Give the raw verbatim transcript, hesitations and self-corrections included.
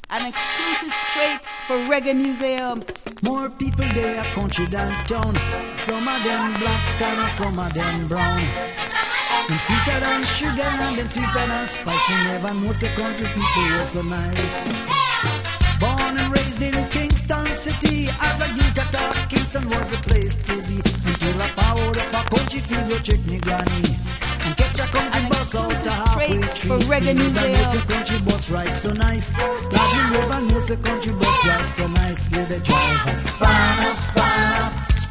An exclusive straight for Reggae Museum. More people they are country than town. Some of them black and some of them brown. Them sweeter than sugar and them sweeter than spice. You never know say country people were so nice. Born and raised in Kingston City, as a youth I thought Kingston was the place to be. Until I found up a country field to check me granny and catch a country An bus out to exclusive halfway straight tree. for Reggae You never know Museum. say country bus ride so nice. God, you never know say country bus drive so nice. With the driver, span up, span up.